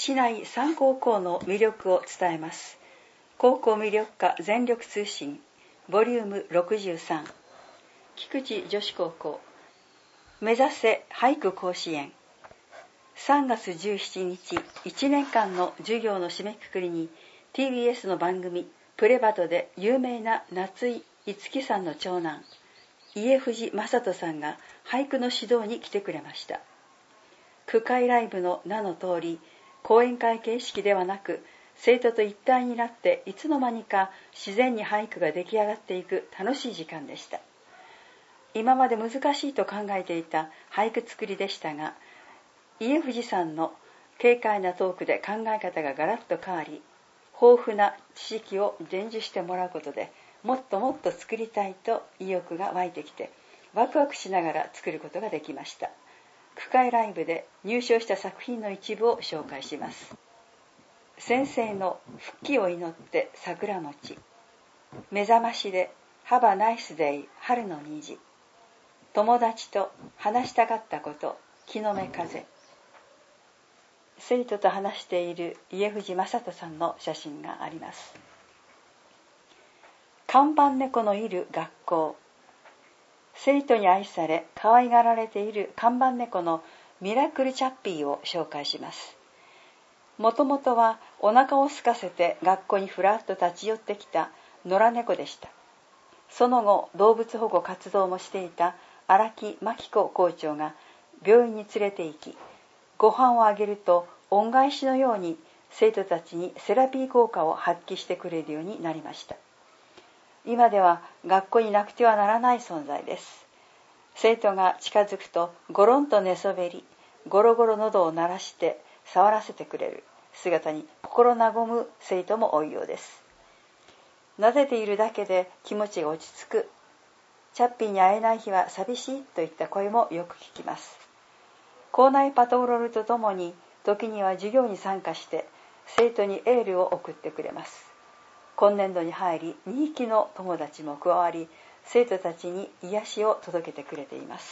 市内3高校の魅力を伝えます。高校魅力化全力通信ボリューム63、菊池女子高校目指せ俳句甲子園。3月17日、1年間の授業の締めくくりに TBS の番組プレバトで有名な夏井いつきさんの長男家藤正人さんが俳句の指導に来てくれました。句会ライブの名の通り、講演会形式ではなく、生徒と一体になっていつの間にか自然に俳句が出来上がっていく楽しい時間でした。今まで難しいと考えていた俳句作りでしたが、家藤さんの軽快なトークで考え方がガラッと変わり、豊富な知識を伝授してもらうことで、もっともっと作りたいと意欲が湧いてきて、ワクワクしながら作ることができました。句会ライブで入賞した作品の一部を紹介します。先生の復帰を祈って桜餅、目覚ましでHave a nice day春の虹、友達と話したかったこと木の芽風。生徒と話している家藤正人さんの写真があります。看板猫のいる学校。生徒に愛され可愛がられている看板猫のミラクルチャッピーを紹介します。もともとはお腹を空かせて学校にふらっと立ち寄ってきた野良猫でした。その後、動物保護活動もしていた荒木真紀子校長が病院に連れて行き、ご飯をあげると恩返しのように生徒たちにセラピー効果を発揮してくれるようになりました。今では学校になくてはならない存在です。生徒が近づくとゴロンと寝そべり、ゴロゴロ喉を鳴らして触らせてくれる姿に心和む生徒も多いようです。撫でているだけで気持ちが落ち着く。チャッピーに会えない日は寂しいといった声もよく聞きます。校内パトロールとともに時には授業に参加して生徒にエールを送ってくれます。今年度に入り2匹の友達も加わり、生徒たちに癒しを届けてくれています。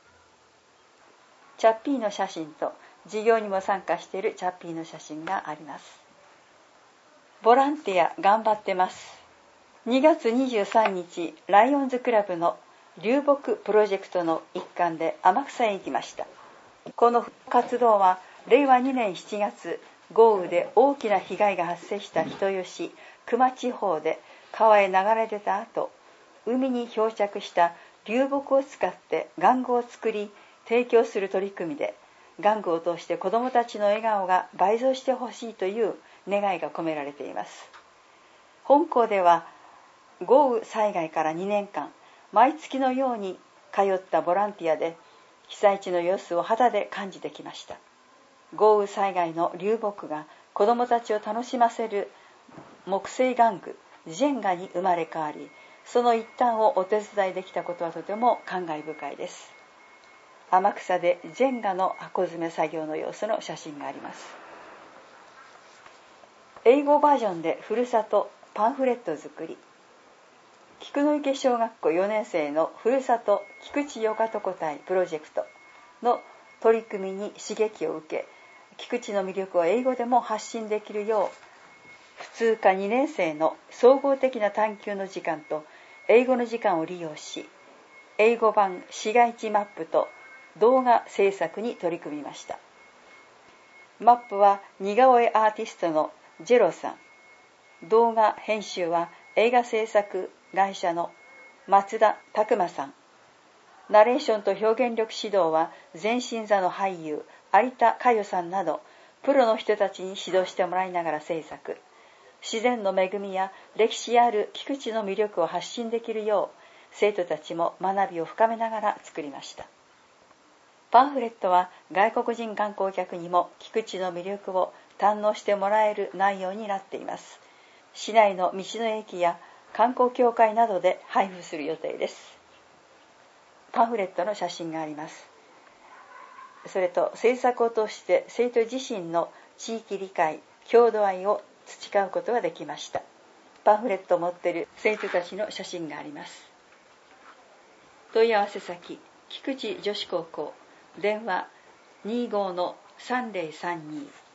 チャッピーの写真と授業にも参加しているチャッピーの写真があります。ボランティア頑張ってます。2月23日、ライオンズクラブの流木プロジェクトの一環で天草へ行きました。この活動は令和2年7月、豪雨で大きな被害が発生した人吉、球磨地方で川へ流れ出た後、海に漂着した流木を使って玩具を作り提供する取り組みで、玩具を通して子どもたちの笑顔が倍増してほしいという願いが込められています。本校では豪雨災害から2年間、毎月のように通ったボランティアで被災地の様子を肌で感じてきました。豪雨災害の流木が子どもたちを楽しませる木製玩具ジェンガに生まれ変わり、その一端をお手伝いできたことはとても感慨深いです。天草でジェンガの箱詰め作業の様子の写真があります。英語バージョンでふるさとパンフレット作り。菊の池小学校4年生のふるさと菊池よかとこ隊プロジェクトの取り組みに刺激を受け、菊池の魅力を英語でも発信できるよう、普通科2年生の総合的な探究の時間と英語の時間を利用し、英語版市街地マップと動画制作に取り組みました。マップは似顔絵アーティストのジェロさん、動画編集は映画制作会社の松田拓馬さん、ナレーションと表現力指導は全身座の俳優有田佳代さんなどプロの人たちに指導してもらいながら制作。自然の恵みや歴史ある菊池の魅力を発信できるよう、生徒たちも学びを深めながら作りました。パンフレットは外国人観光客にも菊池の魅力を堪能してもらえる内容になっています。市内の道の駅や観光協会などで配布する予定です。パンフレットの写真があります。それと制作を通して生徒自身の地域理解、郷土愛を培うことができました。パンフレットを持っている生徒たちの写真があります。問い合わせ先、菊池女子高校、電話25-3032